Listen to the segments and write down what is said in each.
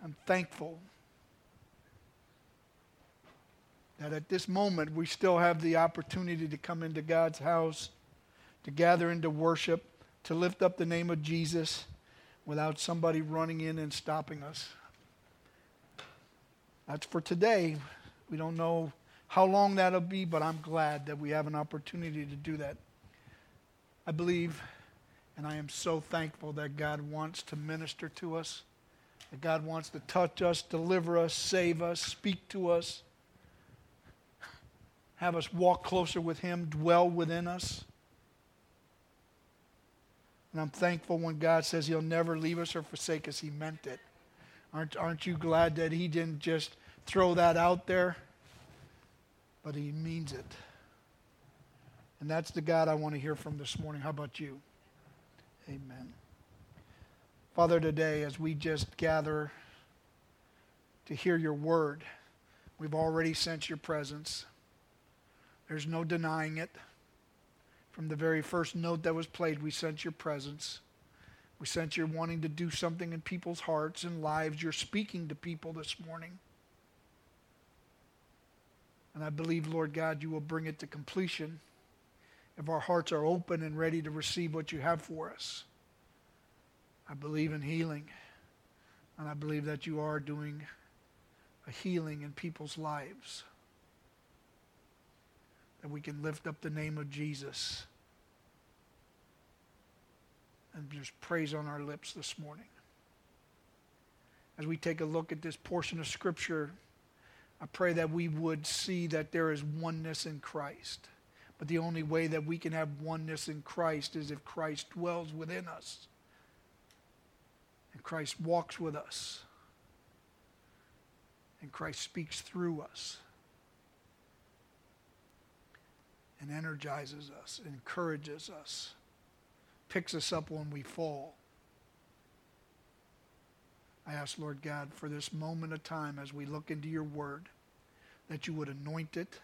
I'm thankful that at this moment we still have the opportunity to come into God's house, to gather into worship, to lift up the name of Jesus without somebody running in and stopping us. That's for today. We don't know how long that'll be, but I'm glad that we have an opportunity to do that. I believe, and I am so thankful that God wants to minister to us, that God wants to touch us, deliver us, save us, speak to us, have us walk closer with Him, dwell within us. And I'm thankful when God says He'll never leave us or forsake us, He meant it. Aren't you glad that He didn't just throw that out there, but He means it? And that's the God I want to hear from this morning. How about you? Amen. Father, today as we just gather to hear your word, we've already sensed your presence. There's no denying it. From the very first note that was played, we sense your presence. We sense you're wanting to do something in people's hearts and lives. You're speaking to people this morning. And I believe, Lord God, you will bring it to completion if our hearts are open and ready to receive what you have for us. I believe in healing, and I believe that you are doing a healing in people's lives, that we can lift up the name of Jesus and just praise on our lips this morning. As we take a look at this portion of Scripture, I pray that we would see that there is oneness in Christ. But the only way that we can have oneness in Christ is if Christ dwells within us. And Christ walks with us. And Christ speaks through us. And energizes us, encourages us, picks us up when we fall. I ask, Lord God, for this moment of time as we look into your word, that you would anoint it,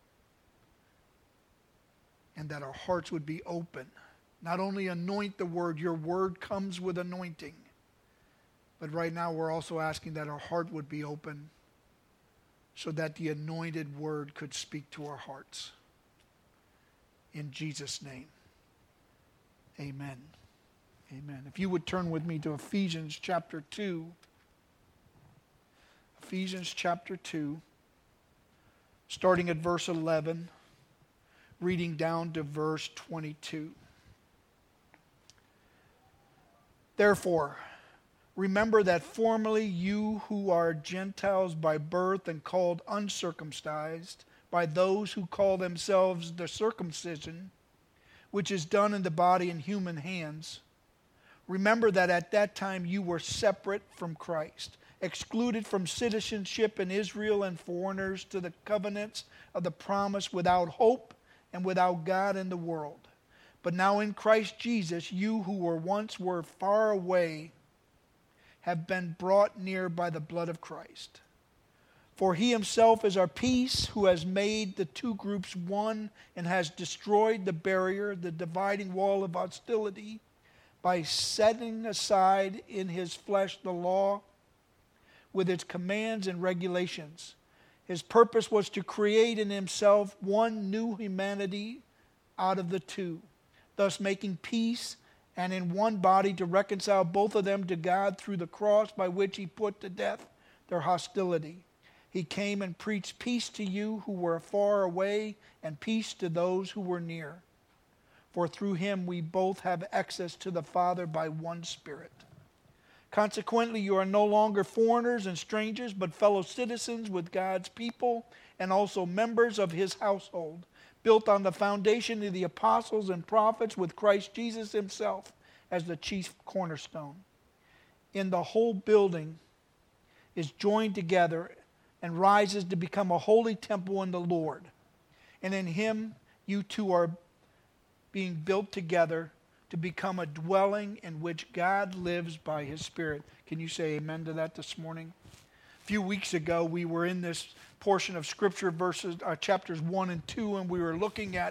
and that our hearts would be open. Not only anoint the word, your word comes with anointing. But right now we're also asking that our heart would be open so that the anointed word could speak to our hearts. In Jesus' name, amen. Amen. If you would turn with me to Ephesians chapter 2. Ephesians chapter 2, starting at verse 11. Reading down to verse 22. Therefore, remember that formerly you who are Gentiles by birth and called uncircumcised by those who call themselves the circumcision, which is done in the body in human hands, remember that at that time you were separate from Christ, excluded from citizenship in Israel and foreigners to the covenants of the promise, without hope and without God in the world. But now in Christ Jesus, you who were far away have been brought near by the blood of Christ. For he himself is our peace, who has made the two groups one and has destroyed the barrier, the dividing wall of hostility, by setting aside in his flesh the law with its commands and regulations. His purpose was to create in himself one new humanity out of the two, thus making peace, and in one body to reconcile both of them to God through the cross, by which he put to death their hostility. He came and preached peace to you who were far away, and peace to those who were near. For through him we both have access to the Father by one Spirit. Consequently, you are no longer foreigners and strangers, but fellow citizens with God's people, and also members of his household, built on the foundation of the apostles and prophets, with Christ Jesus himself as the chief cornerstone. In the whole building is joined together and rises to become a holy temple in the Lord. And in him you two are being built together to become a dwelling in which God lives by his Spirit. Can you say amen to that this morning? A few weeks ago, we were in this portion of Scripture, chapters 1 and 2, and we were looking at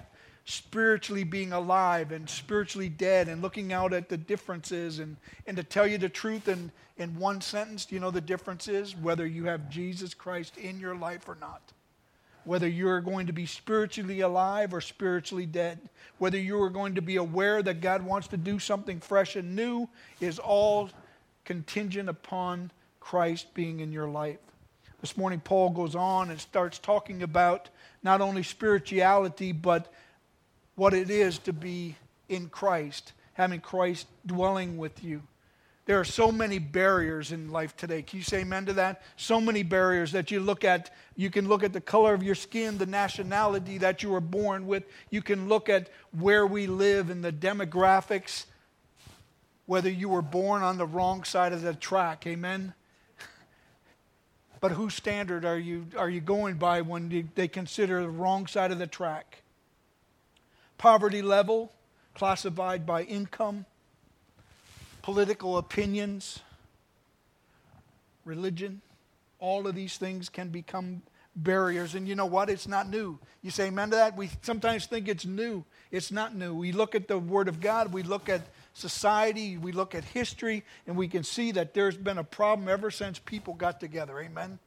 spiritually being alive and spiritually dead, and looking out at the differences. And to tell you the truth in one sentence, do you know the difference is whether you have Jesus Christ in your life or not? Whether you're going to be spiritually alive or spiritually dead, whether you are going to be aware that God wants to do something fresh and new, is all contingent upon Christ being in your life. This morning, Paul goes on and starts talking about not only spirituality, but what it is to be in Christ, having Christ dwelling with you. There are so many barriers in life today. Can you say amen to that? So many barriers that you look at. You can look at the color of your skin, the nationality that you were born with. You can look at where we live and the demographics, whether you were born on the wrong side of the track. Amen? But whose standard are you going by when they consider the wrong side of the track? Poverty level, classified by income, political opinions, religion, all of these things can become barriers. And you know what? It's not new. You say amen to that? We sometimes think it's new. It's not new. We look at the Word of God, we look at society, we look at history, and we can see that there's been a problem ever since people got together. Amen?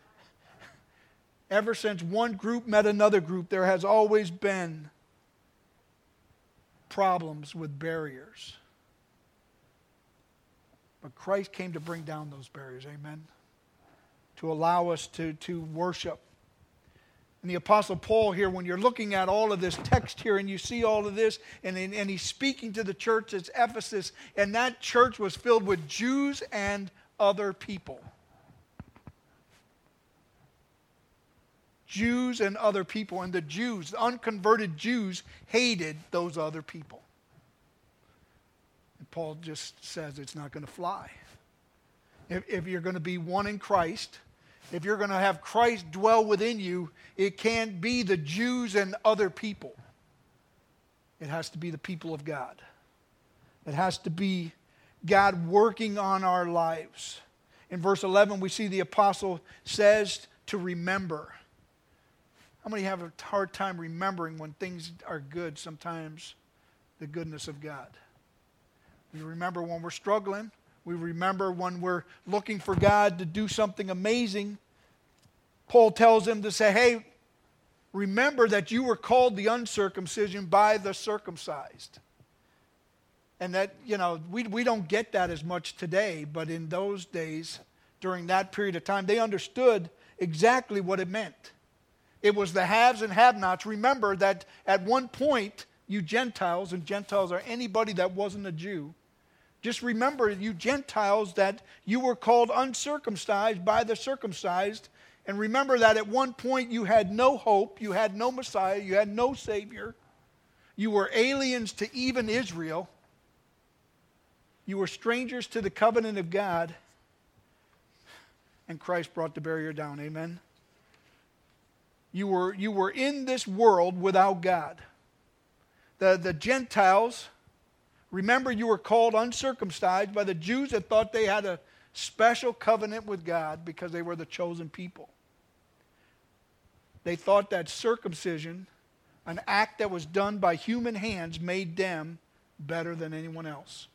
Ever since one group met another group, there has always been problems with barriers. But Christ came to bring down those barriers, amen? To allow us to worship. And the Apostle Paul here, when you're looking at all of this text here and you see all of this, and he's speaking to the church at Ephesus, and that church was filled with Jews and other people. Jews and other people. And the Jews, the unconverted Jews, hated those other people. And Paul just says it's not going to fly. If you're going to be one in Christ, if you're going to have Christ dwell within you, it can't be the Jews and other people. It has to be the people of God. It has to be God working on our lives. In verse 11, we see the apostle says to remember. How many have a hard time remembering when things are good sometimes, the goodness of God? We remember when we're struggling. We remember when we're looking for God to do something amazing. Paul tells them to say, hey, remember that you were called the uncircumcision by the circumcised. And that, we don't get that as much today, but in those days, during that period of time, they understood exactly what it meant. It was the haves and have-nots. Remember that at one point, you Gentiles, and Gentiles are anybody that wasn't a Jew, just remember, you Gentiles, that you were called uncircumcised by the circumcised. And remember that at one point you had no hope, you had no Messiah, you had no Savior. You were aliens to even Israel. You were strangers to the covenant of God. And Christ brought the barrier down. Amen? You were in this world without God. The Gentiles, remember you were called uncircumcised by the Jews that thought they had a special covenant with God because they were the chosen people. They thought that circumcision, an act that was done by human hands, made them better than anyone else.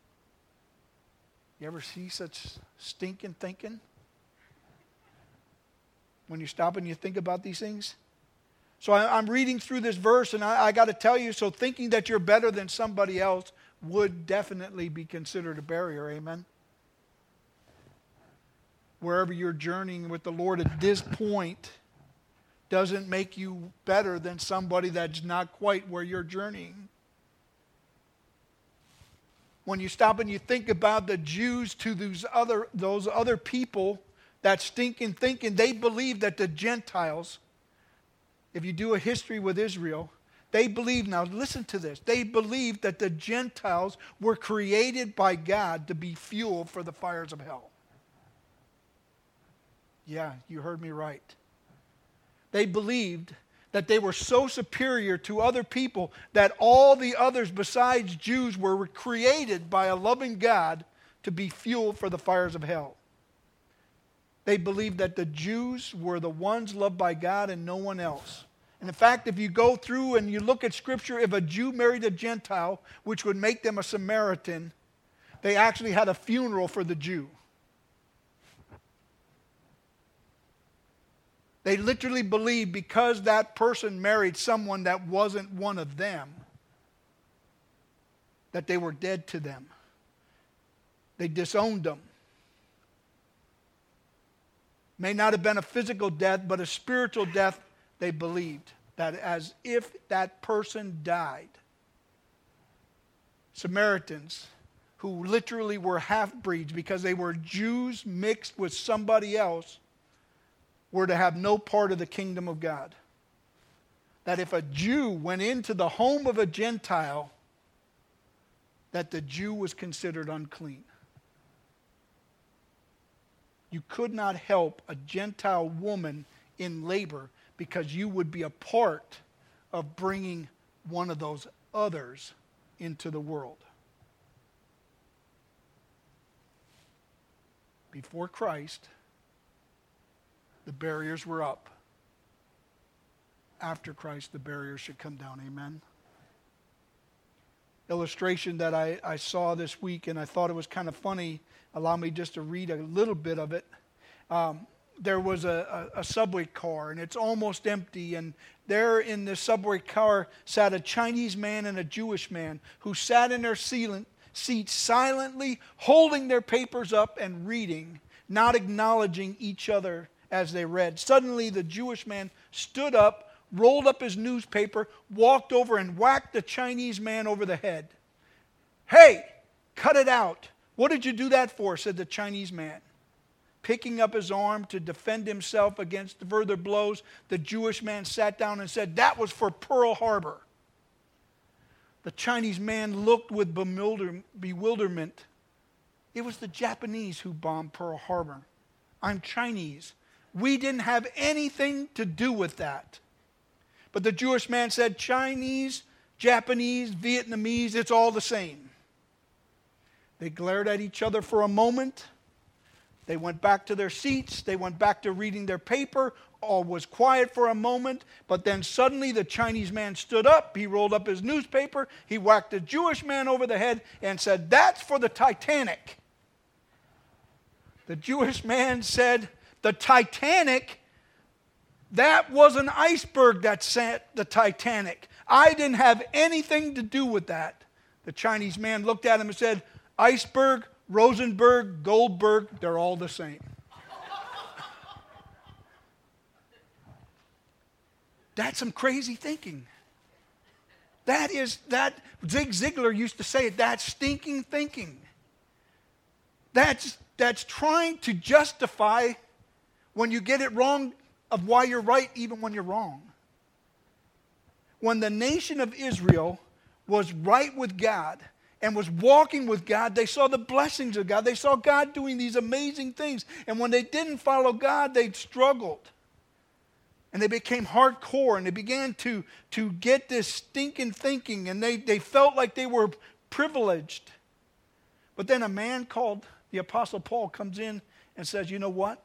You ever see such stinking thinking? When you stop and you think about these things? So I'm reading through this verse, and I got to tell you, so thinking that you're better than somebody else would definitely be considered a barrier, amen? Wherever you're journeying with the Lord at this point doesn't make you better than somebody that's not quite where you're journeying. When you stop and you think about the Jews to those other people, that stinking thinking, they believed that the Gentiles, if you do a history with Israel, they believed, now listen to this, they believed that the Gentiles were created by God to be fuel for the fires of hell. Yeah, you heard me right. They believed that they were so superior to other people that all the others besides Jews were created by a loving God to be fuel for the fires of hell. They believed that the Jews were the ones loved by God and no one else. And in fact, if you go through and you look at Scripture, if a Jew married a Gentile, which would make them a Samaritan, they actually had a funeral for the Jew. They literally believed because that person married someone that wasn't one of them, that they were dead to them. They disowned them. May not have been a physical death, but a spiritual death, they believed. That as if that person died. Samaritans, who literally were half-breeds because they were Jews mixed with somebody else, were to have no part of the kingdom of God. That if a Jew went into the home of a Gentile, that the Jew was considered unclean. You could not help a Gentile woman in labor because you would be a part of bringing one of those others into the world. Before Christ, the barriers were up. After Christ, the barriers should come down. Amen. Illustration that I saw this week, and I thought it was kind of funny. Allow me just to read a little bit of it. There was a subway car, and it's almost empty. And there in the subway car sat a Chinese man and a Jewish man who sat in their seats silently, holding their papers up and reading, not acknowledging each other as they read. Suddenly, the Jewish man stood up, rolled up his newspaper, walked over and whacked the Chinese man over the head. "Hey, cut it out. What did you do that for?" said the Chinese man. Picking up his arm to defend himself against further blows, the Jewish man sat down and said, "That was for Pearl Harbor." The Chinese man looked with bewilderment. "It was the Japanese who bombed Pearl Harbor. I'm Chinese. We didn't have anything to do with that." But the Jewish man said, "Chinese, Japanese, Vietnamese, it's all the same." They glared at each other for a moment. They went back to their seats. They went back to reading their paper. All was quiet for a moment. But then suddenly the Chinese man stood up. He rolled up his newspaper. He whacked the Jewish man over the head and said, "That's for the Titanic." The Jewish man said, "The Titanic? That was an iceberg that sank the Titanic. I didn't have anything to do with that." The Chinese man looked at him and said, "Iceberg, Rosenberg, Goldberg, they're all the same." That's some crazy thinking. That Zig Ziglar used to say it, that's stinking thinking. That's trying to justify when you get it wrong of why you're right even when you're wrong. When the nation of Israel was right with God and was walking with God, they saw the blessings of God. They saw God doing these amazing things. And when they didn't follow God, they struggled. And they became hardcore, and they began to get this stinking thinking, and they felt like they were privileged. But then a man called the Apostle Paul comes in and says, "You know what?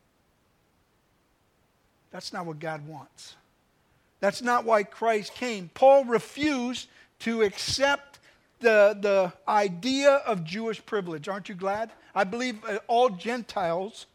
That's not what God wants. That's not why Christ came." Paul refused to accept the idea of Jewish privilege. Aren't you glad? I believe all Gentiles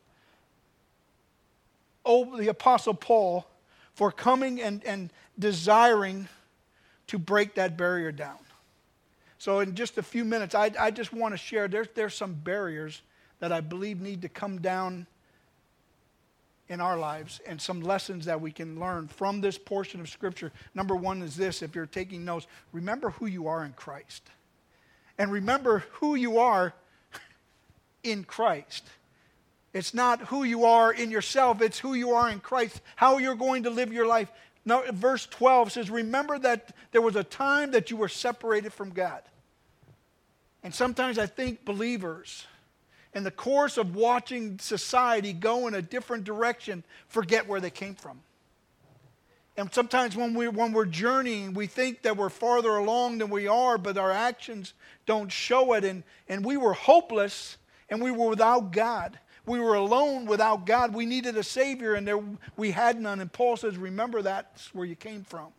owe the Apostle Paul for coming and desiring to break that barrier down. So in just a few minutes, I just want to share, there's some barriers that I believe need to come down in our lives, and some lessons that we can learn from this portion of Scripture. Number one is this, if you're taking notes, remember who you are in Christ. And remember who you are in Christ. It's not who you are in yourself, it's who you are in Christ, how you're going to live your life. Now, verse 12 says, remember that there was a time that you were separated from God. And sometimes I think believers, in the course of watching society go in a different direction, forget where they came from. And sometimes when we're journeying, we think that we're farther along than we are, but our actions don't show it. And we were hopeless, and we were without God. We were alone without God. We needed a Savior, and we had none. And Paul says, remember that's where you came from.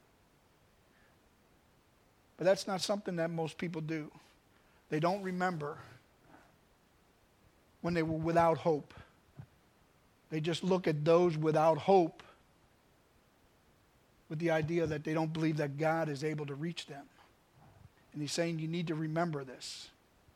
But that's not something that most people do. They don't remember when they were without hope. They just look at those without hope with the idea that they don't believe that God is able to reach them. And he's saying you need to remember this.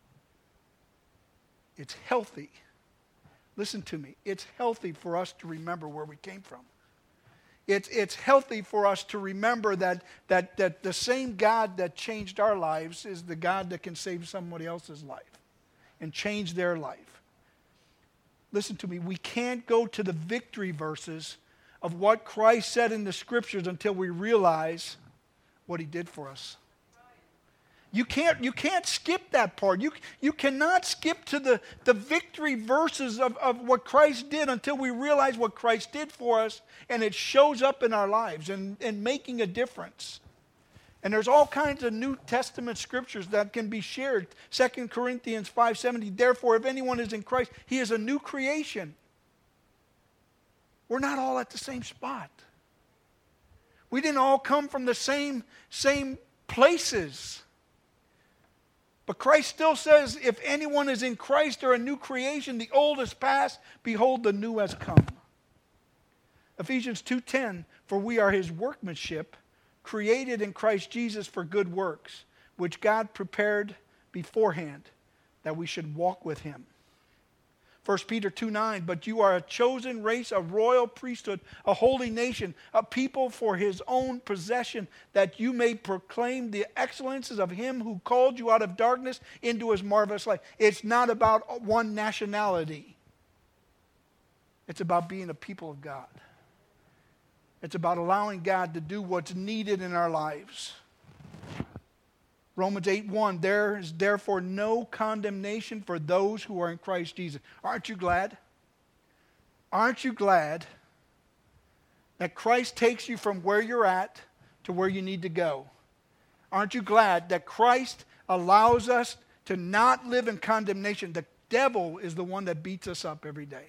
It's healthy. Listen to me. It's healthy for us to remember where we came from. It's healthy for us to remember that the same God that changed our lives is the God that can save somebody else's life and change their life. Listen to me. We can't go to the victory verses of what Christ said in the Scriptures until we realize what he did for us. You can't skip that part. You cannot skip to the victory verses of what Christ did until we realize what Christ did for us and it shows up in our lives and making a difference. And there's all kinds of New Testament scriptures that can be shared. 2 Corinthians 5:17, therefore if anyone is in Christ, he is a new creation. We're not all at the same spot. We didn't all come from the same places. But Christ still says, if anyone is in Christ or a new creation, the old is past, behold, the new has come. Ephesians 2:10, for we are his workmanship, created in Christ Jesus for good works, which God prepared beforehand that we should walk with him. 1 Peter 2:9, but you are a chosen race, a royal priesthood, a holy nation, a people for his own possession, that you may proclaim the excellences of him who called you out of darkness into his marvelous light. It's not about one nationality. It's about being a people of God. It's about allowing God to do what's needed in our lives. Romans 8:1, there is therefore no condemnation for those who are in Christ Jesus. Aren't you glad? Aren't you glad that Christ takes you from where you're at to where you need to go? Aren't you glad that Christ allows us to not live in condemnation? The devil is the one that beats us up every day,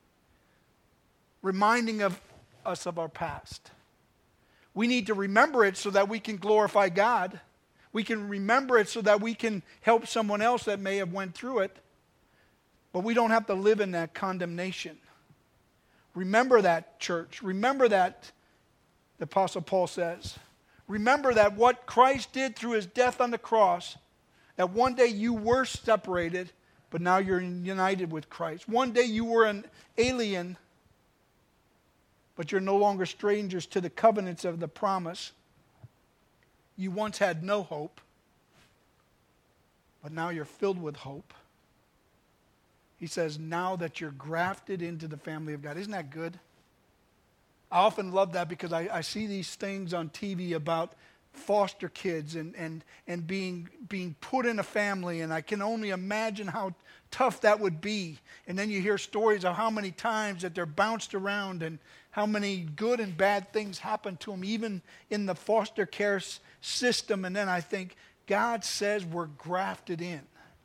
reminding us of our past. We need to remember it so that we can glorify God. We can remember it so that we can help someone else that may have went through it. But we don't have to live in that condemnation. Remember that, church. Remember that, the Apostle Paul says. Remember that what Christ did through his death on the cross, that one day you were separated, but now you're united with Christ. One day you were an alien, but you're no longer strangers to the covenants of the promise. You once had no hope, but now you're filled with hope. He says, now that you're grafted into the family of God. Isn't that good? I often love that because I see these things on TV about foster kids and being put in a family, and I can only imagine how tough that would be. And then you hear stories of how many times that they're bounced around and how many good and bad things happen to them, even in the foster care system. And then I think, God says we're grafted in.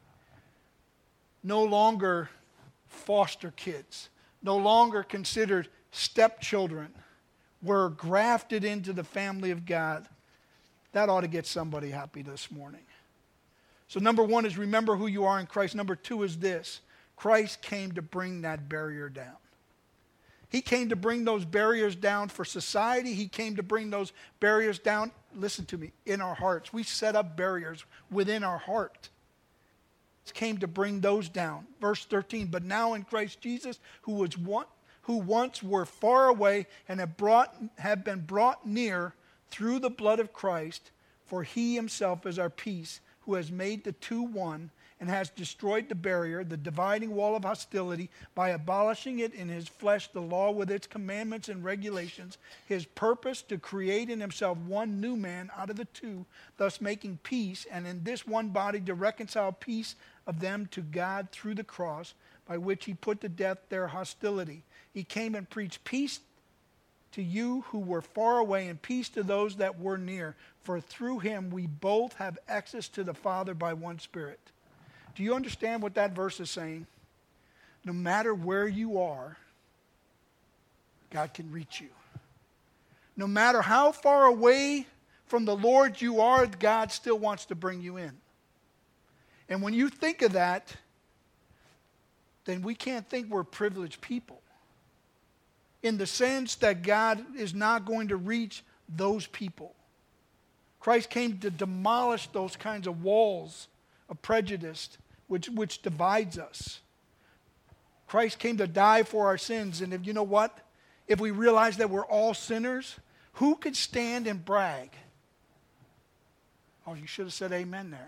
No longer foster kids, no longer considered stepchildren. We're grafted into the family of God. That ought to get somebody happy this morning. So number one is remember who you are in Christ. Number two is this: Christ came to bring that barrier down. He came to bring those barriers down for society. He came to bring those barriers down, listen to me, in our hearts. We set up barriers within our heart. He came to bring those down. Verse 13, but now in Christ Jesus, who once were far away and have been brought near through the blood of Christ, for he himself is our peace, who has made the two one, and has destroyed the barrier, the dividing wall of hostility, by abolishing it in his flesh, the law with its commandments and regulations, his purpose to create in himself one new man out of the two, thus making peace, and in this one body to reconcile peace of them to God through the cross, by which he put to death their hostility. He came and preached peace to you who were far away, and peace to those that were near. For through him we both have access to the Father by one Spirit. Do you understand what that verse is saying? no matter where you are, God can reach you. No matter how far away from the Lord you are, God still wants to bring you in. And when you think of that, then we can't think we're privileged people, in the sense that God is not going to reach those people. Christ came to demolish those kinds of walls of prejudice which divides us. Christ came to die for our sins, and if you know what? If we realize that we're all sinners, who could stand and brag? Oh, you should have said amen there.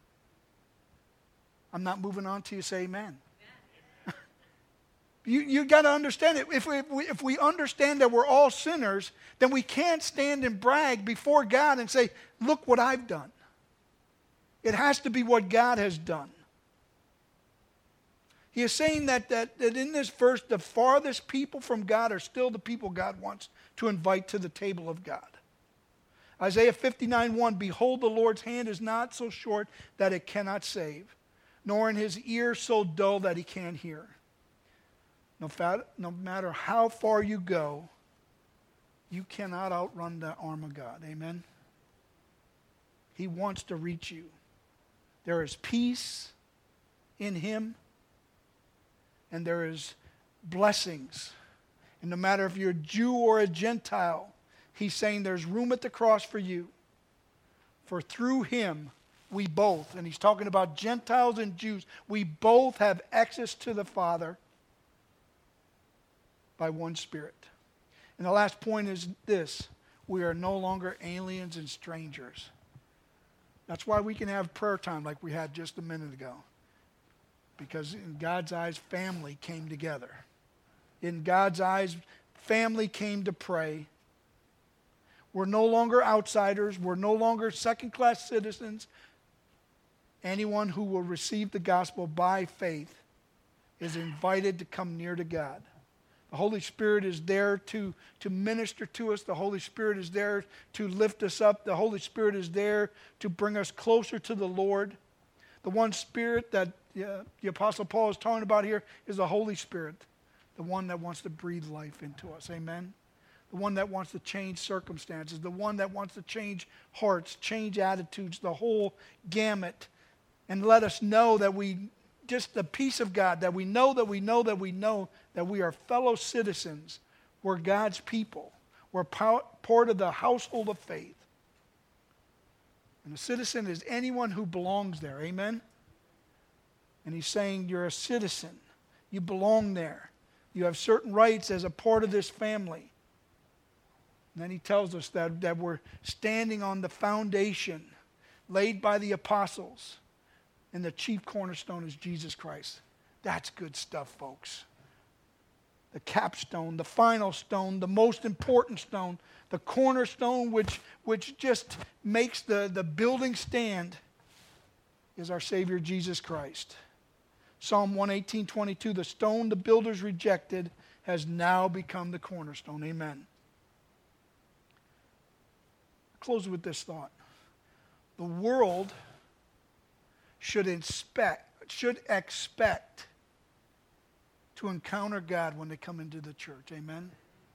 I'm not moving on till you say amen. You got to understand it. If we understand that we're all sinners, then we can't stand and brag before God and say, look what I've done. It has to be what God has done. He is saying that in this verse, the farthest people from God are still the people God wants to invite to the table of God. Isaiah 59:1, behold, the Lord's hand is not so short that it cannot save, nor in his ear so dull that he can't hear. No matter how far you go, you cannot outrun the arm of God. Amen? He wants to reach you. There is peace in him, and there is blessings. And no matter if you're a Jew or a Gentile, he's saying there's room at the cross for you. For through him, we both, and he's talking about Gentiles and Jews, we both have access to the Father by one Spirit. And the last point is this: we are no longer aliens and strangers. That's why we can have prayer time like we had just a minute ago. Because in God's eyes, family came together. In God's eyes, family came to pray. We're no longer outsiders. We're no longer second-class citizens. Anyone who will receive the gospel by faith is invited to come near to God. The Holy Spirit is there to minister to us. The Holy Spirit is there to lift us up. The Holy Spirit is there to bring us closer to the Lord. The one Spirit that the Apostle Paul is talking about here is the Holy Spirit, the one that wants to breathe life into us. Amen? The one that wants to change circumstances, the one that wants to change hearts, change attitudes, the whole gamut, and let us know that just the peace of God, that we know that we are fellow citizens. We're God's people. We're part of the household of faith. And a citizen is anyone who belongs there. Amen? And he's saying you're a citizen. You belong there. You have certain rights as a part of this family. And then he tells us that we're standing on the foundation laid by the apostles. And the chief cornerstone is Jesus Christ. That's good stuff, folks. The capstone, the final stone, the most important stone, the cornerstone which just makes the building stand is our Savior Jesus Christ. Psalm 118:22, the stone the builders rejected has now become the cornerstone. Amen. I'll close with this thought. The world should expect to encounter God when they come into the church. Amen?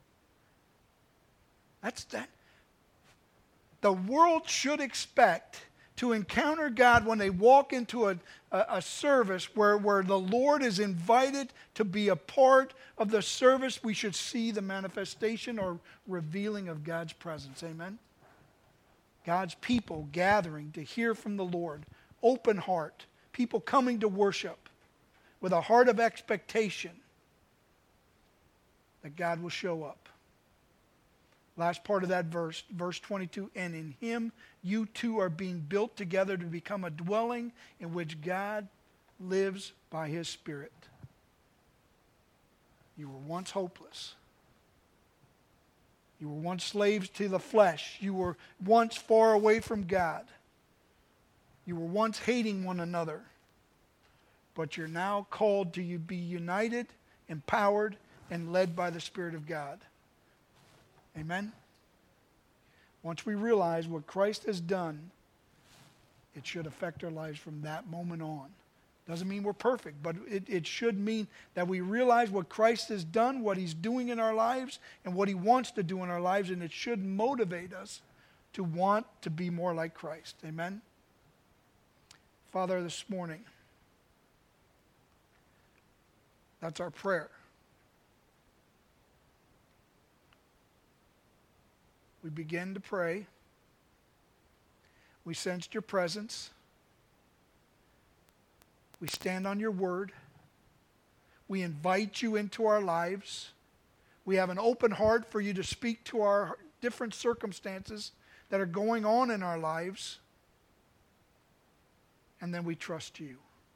That's that. The world should expect to encounter God when they walk into a service where the Lord is invited to be a part of the service. We should see the manifestation or revealing of God's presence. Amen? God's people gathering to hear from the Lord. Open heart. People coming to worship with a heart of expectation that God will show up. Last part of that verse 22, and in him you two are being built together to become a dwelling in which God lives by his Spirit. You were once hopeless. You were once slaves to the flesh. You were once far away from God. You were once hating one another. But you're now called to be united, empowered, and led by the Spirit of God. Amen? Once we realize what Christ has done, it should affect our lives from that moment on. Doesn't mean we're perfect, but it should mean that we realize what Christ has done, what he's doing in our lives, and what he wants to do in our lives, and it should motivate us to want to be more like Christ. Amen? Father, this morning, that's our prayer. We begin to pray. We sensed your presence. We stand on your word. We invite you into our lives. We have an open heart for you to speak to our different circumstances that are going on in our lives. And then we trust you.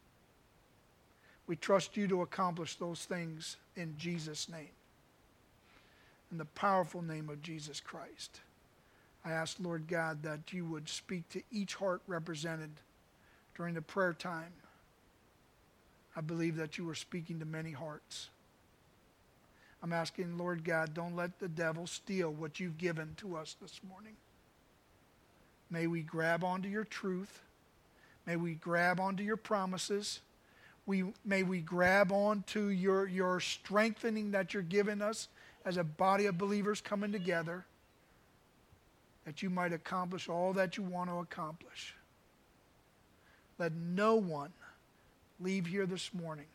We trust you to accomplish those things in Jesus' name. In the powerful name of Jesus Christ. I ask, Lord God, that you would speak to each heart represented during the prayer time. I believe that you are speaking to many hearts. I'm asking, Lord God, don't let the devil steal what you've given to us this morning. May we grab onto your truth. May we grab onto your promises. May we grab onto your strengthening that you're giving us as a body of believers coming together, that you might accomplish all that you want to accomplish. Let no one leave here this morning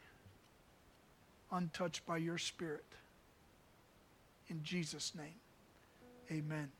untouched by your Spirit. In Jesus' name, amen.